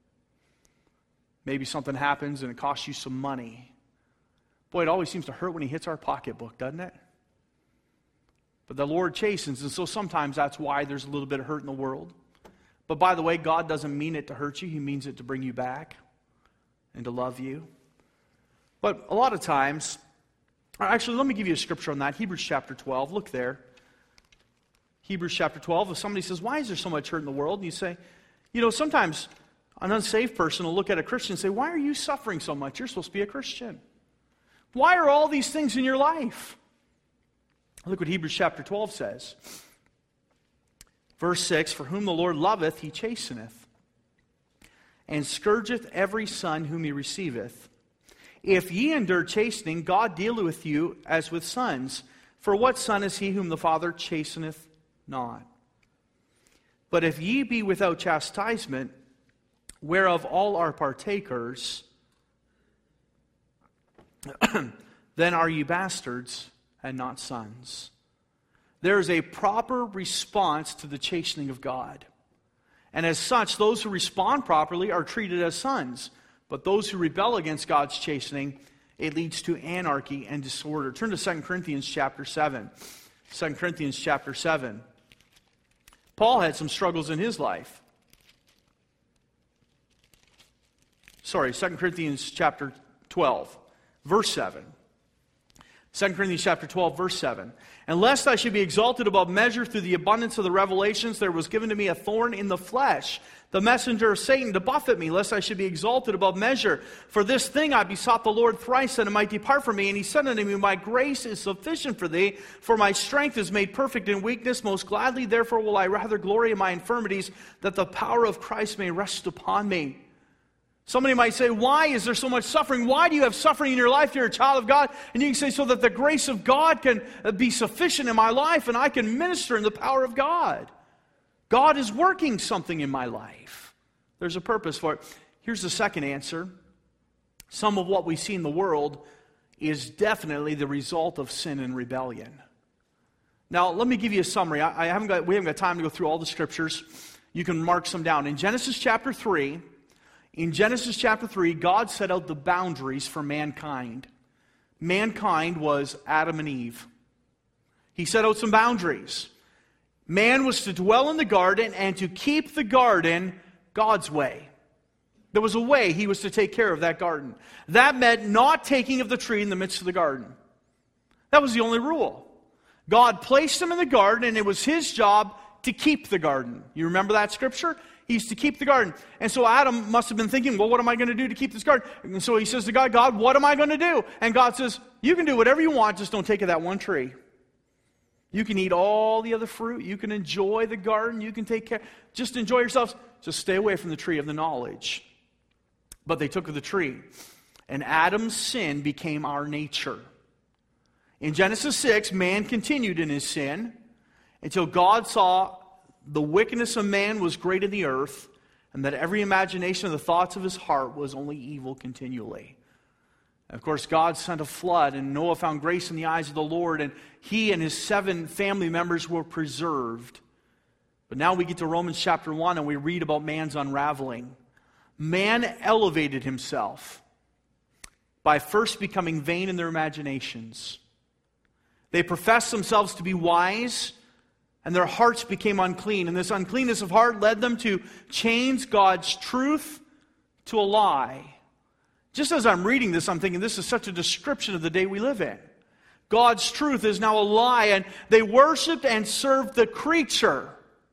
Maybe something happens and it costs you some money. Boy, it always seems to hurt when He hits our pocketbook, doesn't it? But the Lord chastens, and so sometimes that's why there's a little bit of hurt in the world. But by the way, God doesn't mean it to hurt you. He means it to bring you back and to love you. But a lot of times, actually, let me give you a scripture on that. Hebrews chapter 12. Look there. Hebrews chapter 12. If somebody says, why is there so much hurt in the world? And you say, sometimes an unsaved person will look at a Christian and say, why are you suffering so much? You're supposed to be a Christian. Why are all these things in your life? Look what Hebrews chapter 12 says. Verse 6, for whom the Lord loveth, he chasteneth, and scourgeth every son whom he receiveth. If ye endure chastening, God dealeth with you as with sons. For what son is he whom the Father chasteneth not? But if ye be without chastisement, whereof all are partakers, then are ye bastards and not sons. There is a proper response to the chastening of God. And as such, those who respond properly are treated as sons. But those who rebel against God's chastening, it leads to anarchy and disorder. Turn to 2 Corinthians chapter 7. 2 Corinthians chapter 7. Paul had some struggles in his life. 2 Corinthians chapter 12, verse 7. 2 Corinthians chapter 12, verse 7. And lest I should be exalted above measure through the abundance of the revelations, there was given to me a thorn in the flesh, the messenger of Satan, to buffet me, lest I should be exalted above measure. For this thing I besought the Lord thrice, that it might depart from me. And he said unto me, my grace is sufficient for thee, for my strength is made perfect in weakness. Most gladly, therefore, will I rather glory in my infirmities, that the power of Christ may rest upon me. Somebody might say, why is there so much suffering? Why do you have suffering in your life? You're a child of God. And you can say, so that the grace of God can be sufficient in my life and I can minister in the power of God. God is working something in my life. There's a purpose for it. Here's the second answer. Some of what we see in the world is definitely the result of sin and rebellion. Now, let me give you a summary. We haven't got time to go through all the scriptures. You can mark some down. In Genesis chapter 3, God set out the boundaries for mankind. Mankind was Adam and Eve. He set out some boundaries. Man was to dwell in the garden and to keep the garden God's way. There was a way he was to take care of that garden. That meant not taking of the tree in the midst of the garden. That was the only rule. God placed him in the garden, and it was his job to keep the garden. You remember that scripture? He's to keep the garden. And so Adam must have been thinking, well, what am I going to do to keep this garden? And so he says to God, God, what am I going to do? And God says, you can do whatever you want, just don't take of that one tree. You can eat all the other fruit. You can enjoy the garden. You can take care. Just enjoy yourselves. Just stay away from the tree of the knowledge. But they took of the tree. And Adam's sin became our nature. In Genesis 6, man continued in his sin until God saw the wickedness of man was great in the earth, and that every imagination of the thoughts of his heart was only evil continually. And of course, God sent a flood, and Noah found grace in the eyes of the Lord, and he and his 7 family members were preserved. But now we get to Romans chapter 1, and we read about man's unraveling. Man elevated himself by first becoming vain in their imaginations. They professed themselves to be wise, and their hearts became unclean. And this uncleanness of heart led them to change God's truth to a lie. Just as I'm reading this, I'm thinking this is such a description of the day we live in. God's truth is now a lie, and they worshiped and served the creature.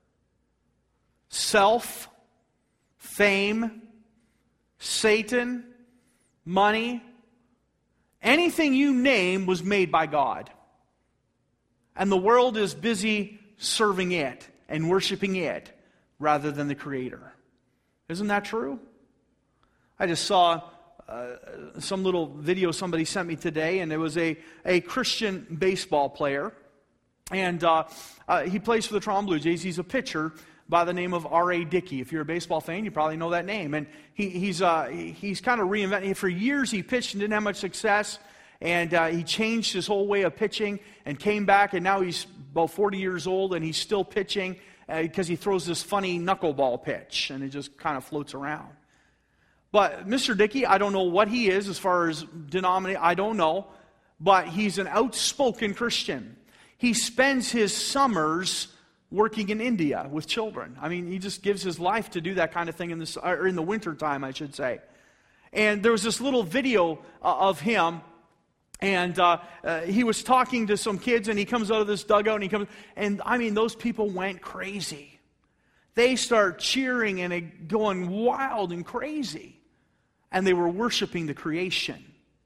Self, fame, Satan, money, anything you name was made by God. And the world is busy serving it and worshiping it rather than the Creator. Isn't that true? I just saw some little video somebody sent me today, and it was a Christian baseball player. And he plays for the Toronto Blue Jays. He's a pitcher by the name of R.A. Dickey. If you're a baseball fan, you probably know that name. And he's kind of reinventing it. For years he pitched and didn't have much success. And he changed his whole way of pitching and came back, and now he's about 40 years old, and he's still pitching because he throws this funny knuckleball pitch, and it just kind of floats around. But Mr. Dickey, I don't know what he is as far as denomination, I don't know, but he's an outspoken Christian. He spends his summers working in India with children. I mean, he just gives his life to do that kind of thing in the winter time, I should say. And there was this little video of him, and he was talking to some kids, and he comes out of this dugout, and I mean, those people went crazy. They start cheering and going wild and crazy, and they were worshiping the creation.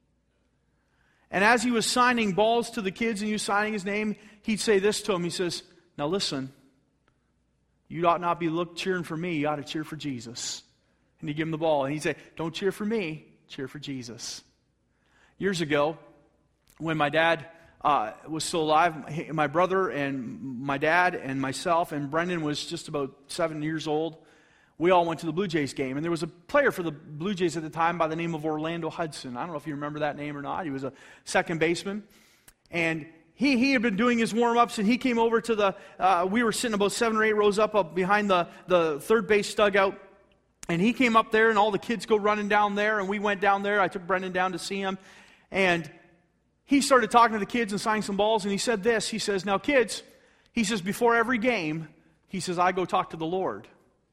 And as he was signing balls to the kids and he was signing his name, he'd say this to them. He says, now listen, you ought not be cheering for me, you ought to cheer for Jesus. And he'd give him the ball, and he'd say, don't cheer for me, cheer for Jesus. Years ago, when my dad was still alive, my brother and my dad and myself, and Brendan was just about 7 years old, we all went to the Blue Jays game. And there was a player for the Blue Jays at the time by the name of Orlando Hudson. I don't know if you remember that name or not. He was a second baseman. And he had been doing his warm-ups, and he came over to we were sitting about 7 or 8 rows up behind the third base dugout. And he came up there, and all the kids go running down there, and we went down there. I took Brendan down to see him. And he started talking to the kids and signing some balls, and he said this. He says, now kids, he says, before every game, he says, I go talk to the Lord.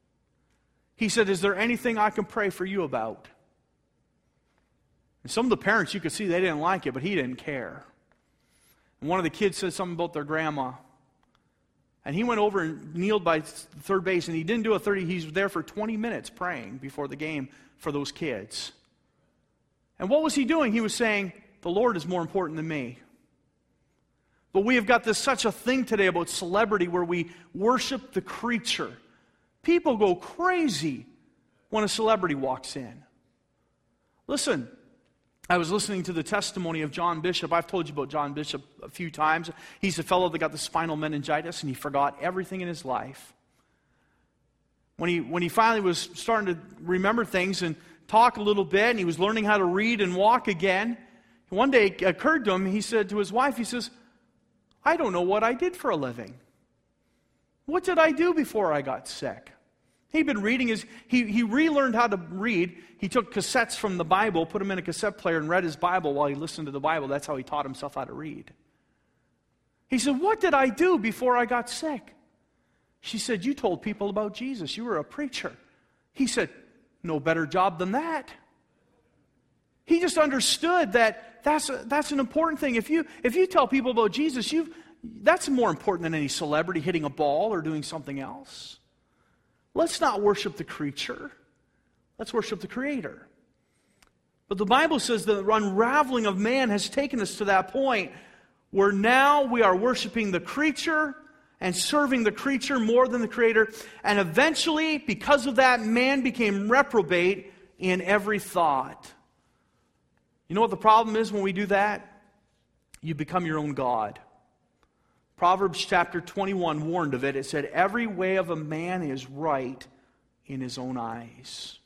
He said, is there anything I can pray for you about? And some of the parents, you could see they didn't like it, but he didn't care. And one of the kids said something about their grandma. And he went over and kneeled by third base, and he didn't do a 30. He was there for 20 minutes praying before the game for those kids. And what was he doing? He was saying, the Lord is more important than me. But we have got such a thing today about celebrity where we worship the creature. People go crazy when a celebrity walks in. Listen, I was listening to the testimony of John Bishop. I've told you about John Bishop a few times. He's a fellow that got the spinal meningitis, and he forgot everything in his life. When he finally was starting to remember things and talk a little bit, and he was learning how to read and walk again, one day it occurred to him, he said to his wife, he says, I don't know what I did for a living. What did I do before I got sick? He'd been reading he relearned how to read. He took cassettes from the Bible, put them in a cassette player, and read his Bible while he listened to the Bible. That's how he taught himself how to read. He said, what did I do before I got sick? She said, you told people about Jesus. You were a preacher. He said, no better job than that. He just understood that that's an important thing. If you tell people about Jesus, that's more important than any celebrity hitting a ball or doing something else. Let's not worship the creature. Let's worship the Creator. But the Bible says the unraveling of man has taken us to that point where now we are worshiping the creature and serving the creature more than the Creator. And eventually, because of that, man became reprobate in every thought. You know what the problem is when we do that? You become your own God. Proverbs chapter 21 warned of it. It said, every way of a man is right in his own eyes.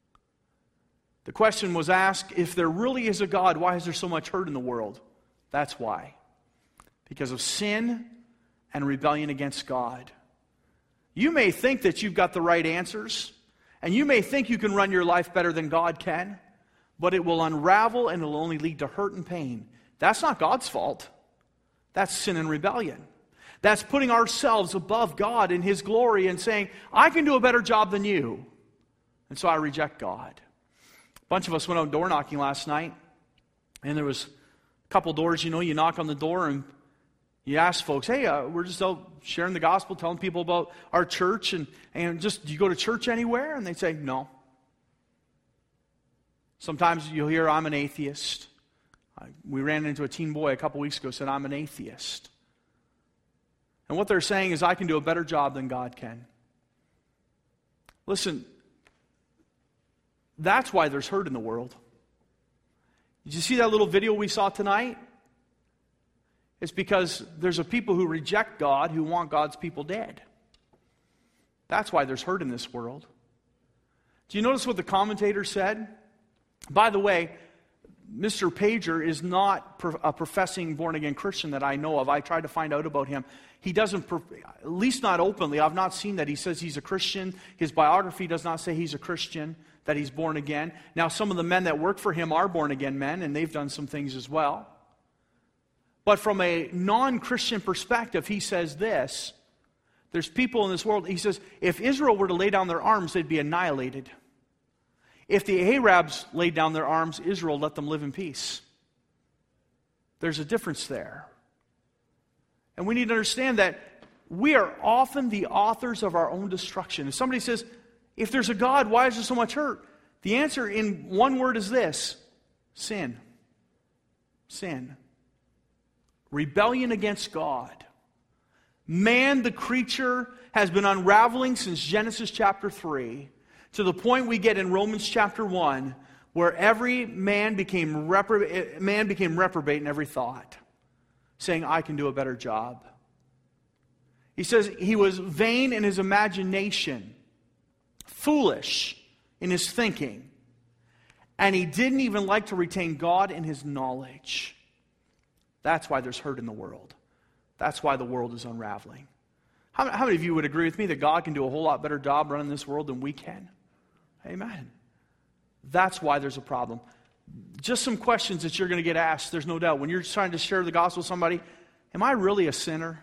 The question was asked, if there really is a God, why is there so much hurt in the world? That's why. Because of sin and rebellion against God. You may think that you've got the right answers, and you may think you can run your life better than God can, but it will unravel and it will only lead to hurt and pain. That's not God's fault. That's sin and rebellion. That's putting ourselves above God in His glory and saying, I can do a better job than you. And so I reject God. A bunch of us went out door knocking last night, and there was a couple doors, you knock on the door and you ask folks, hey, we're just out sharing the gospel, telling people about our church, and just, do you go to church anywhere? And they say, no. Sometimes you'll hear, I'm an atheist. We ran into a teen boy a couple weeks ago who said, I'm an atheist. And what they're saying is, I can do a better job than God can. Listen, that's why there's hurt in the world. Did you see that little video we saw tonight? It's because there's a people who reject God who want God's people dead. That's why there's hurt in this world. Do you notice what the commentator said? By the way, Mr. Pager is not a professing born-again Christian that I know of. I tried to find out about him. He doesn't, at least not openly, I've not seen that he says he's a Christian. His biography does not say he's a Christian, that he's born again. Now, some of the men that work for him are born-again men, and they've done some things as well. But from a non-Christian perspective, he says this, There's people in this world, he says, if Israel were to lay down their arms, they'd be annihilated. If the Arabs laid down their arms, Israel let them live in peace. There's a difference there. And we need to understand that we are often the authors of our own destruction. If somebody says, if there's a God, why is there so much hurt? The answer in one word is this: sin. Sin. Rebellion against God. Man, the creature, has been unraveling since Genesis chapter 3 to the point we get in Romans chapter 1 where every man became reprobate in every thought, saying, I can do a better job. He says he was vain in his imagination, foolish in his thinking, and he didn't even like to retain God in his knowledge. That's why there's hurt in the world. That's why the world is unraveling. How many of you would agree with me that God can do a whole lot better job running this world than we can? Amen. That's why there's a problem. Just some questions that you're going to get asked, there's no doubt. When you're trying to share the gospel with somebody, am I really a sinner?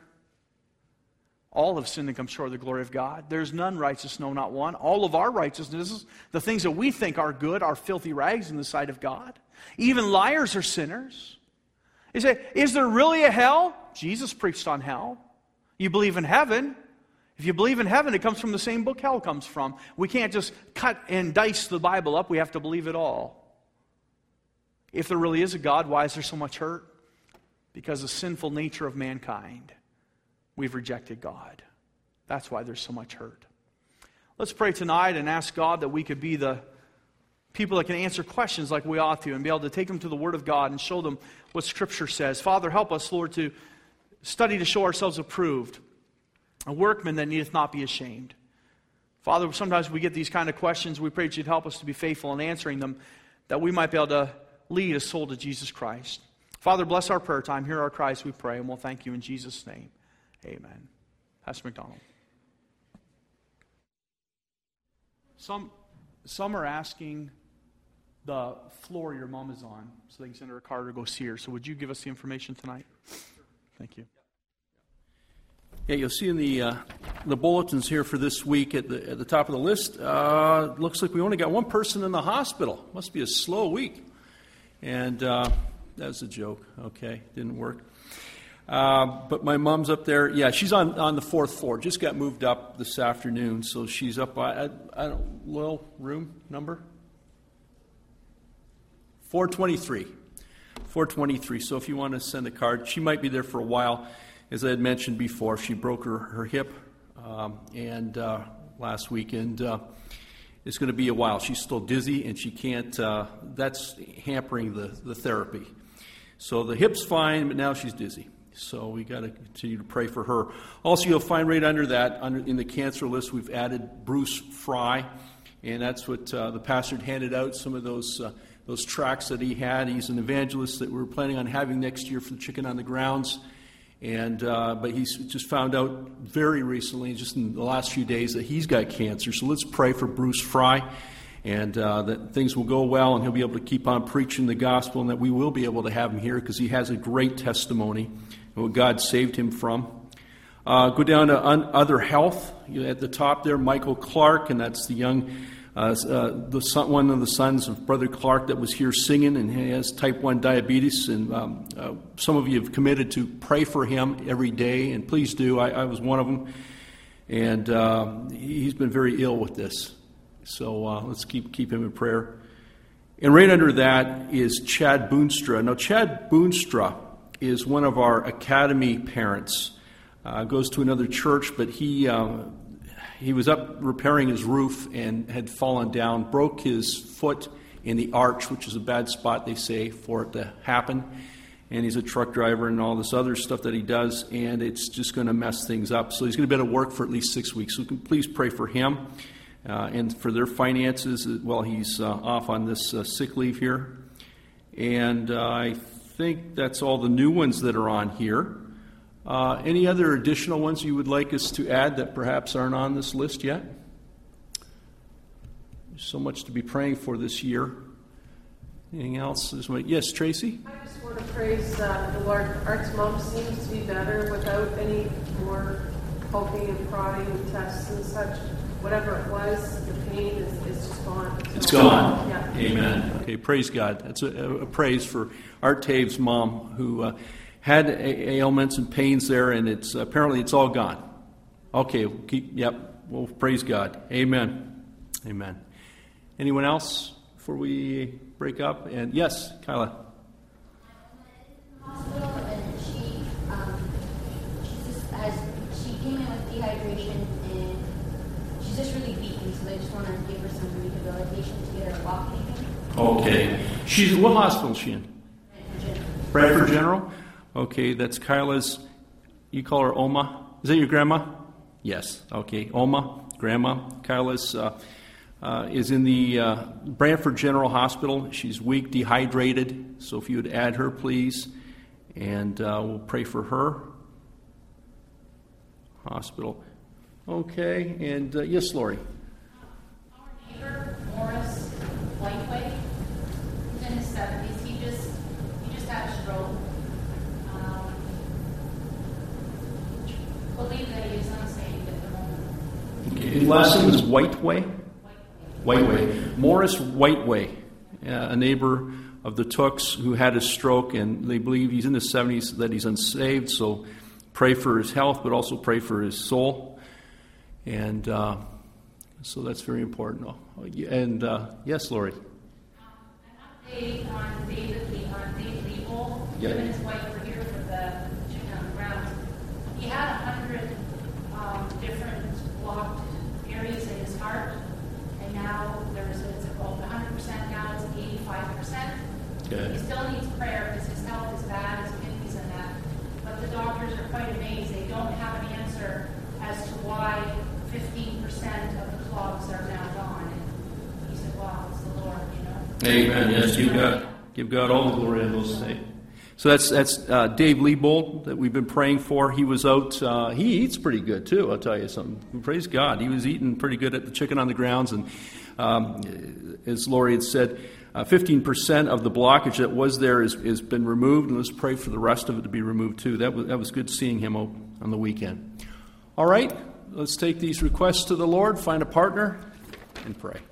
All have sinned and come short of the glory of God. There's none righteous, no, not one. All of our righteousnesses, the things that we think are good, are filthy rags in the sight of God. Even liars are sinners. You say, is there really a hell? Jesus preached on hell. You believe in heaven. If you believe in heaven, it comes from the same book hell comes from. We can't just cut and dice the Bible up. We have to believe it all. If there really is a God, why is there so much hurt? Because of the sinful nature of mankind. We've rejected God. That's why there's so much hurt. Let's pray tonight and ask God that we could be the people that can answer questions like we ought to and be able to take them to the Word of God and show them what Scripture says. Father, help us, Lord, to study to show ourselves approved, a workman that needeth not be ashamed. Father, sometimes we get these kind of questions. We pray that you'd help us to be faithful in answering them, that we might be able to lead a soul to Jesus Christ. Father, bless our prayer time. Hear our cries, we pray, and we'll thank you in Jesus' name. Amen. Pastor McDonald. Some are asking the floor your mom is on so they can send her a car to go see her. So would you give us the information tonight? Thank you. Yeah, you'll see in the bulletins here for this week at the top of the list, looks like we only got one person in the hospital. Must be a slow week. And that was a joke. Okay, didn't work. But my mom's up there. Yeah, she's on the 4th floor. Just got moved up this afternoon, so she's up by, little room number? 423. 423. So if you want to send a card, she might be there for a while. As I had mentioned before, she broke her hip last weekend. It's going to be a while. She's still dizzy, and she can't. That's hampering the therapy. So the hip's fine, but now she's dizzy. So we got to continue to pray for her. Also, you'll find right under that, in the cancer list, we've added Bruce Fry, and that's what the pastor had handed out, some of those tracts that he had. He's an evangelist that we're planning on having next year for the Chicken on the Grounds. And but he's just found out very recently, just in the last few days, that he's got cancer. So let's pray for Bruce Fry, and that things will go well, and he'll be able to keep on preaching the gospel, and that we will be able to have him here because he has a great testimony and what God saved him from. Go down to other health. At the top there, Michael Clark, and that's the young, one of the sons of Brother Clark that was here singing, and he has type 1 diabetes. And some of you have committed to pray for him every day, and please do. I was one of them, and he's been very ill with this. So let's keep him in prayer. And right under that is Chad Boonstra. Now, Chad Boonstra is one of our academy parents. Goes to another church, but he was up repairing his roof and had fallen down, broke his foot in the arch, which is a bad spot, they say, for it to happen. And he's a truck driver and all this other stuff that he does, and it's just going to mess things up. So he's going to be out of work for at least 6 weeks. So please pray for him and for their finances while he's off on this sick leave here. And I think that's all the new ones that are on here. Any other additional ones you would like us to add that perhaps aren't on this list yet? There's so much to be praying for this year. Anything else? Yes, Tracy? I just want to praise the Lord. Art's mom seems to be better without any more poking and prodding, tests and such. Whatever it was, the pain is just gone. It's gone. Yeah. Amen. Okay, praise God. That's a praise for Art Tave's mom, who had ailments and pains there, and it's apparently it's all gone. Okay, well, praise God. Amen. Amen. Anyone else before we break up? And yes, Kyla. Hospital, and she came in with dehydration, and she's just really beaten, so they just want to give her some rehabilitation to get her walking again. Okay. What hospital is she in? Bradford General. Okay, that's Kyla's. You call her Oma. Is that your grandma? Yes. Okay, Oma, grandma. Kyla's is in the Bradford General Hospital. She's weak, dehydrated. So if you would add her, please, and we'll pray for her. Hospital. Okay, and yes, Lori. Our neighbor, Morris Whiteway, he's in his 70s. He just had a stroke. Believe that he is unsaved at the moment. Okay, his last name is Whiteway. Whiteway. Morris Whiteway, a neighbor of the Tooks who had a stroke, and they believe he's in his 70s, that he's unsaved. So pray for his health, but also pray for his soul. And so that's very important. And yes, Lori. An update on Dave Liebel. Yeah. Him and his wife were here for the chicken on the ground. He had 100 different blocked areas in his heart, and now it's about 100% now. It's 85%. Okay. He still needs prayer because his health is bad, his kidneys and that. But the doctors are quite amazed. They don't have an answer as to why 15% of the clogs are now gone. And he said, "Wow, it's the Lord, you know." Amen. Yes, give God all the glory in those things. So that's Dave Liebold that we've been praying for. He was out. He eats pretty good too. I'll tell you something. Praise God. He was eating pretty good at the chicken on the grounds, and as Lori had said, 15% of the blockage that was there has been removed, and let's pray for the rest of it to be removed too. That was good seeing him on the weekend. All right, let's take these requests to the Lord, find a partner, and pray.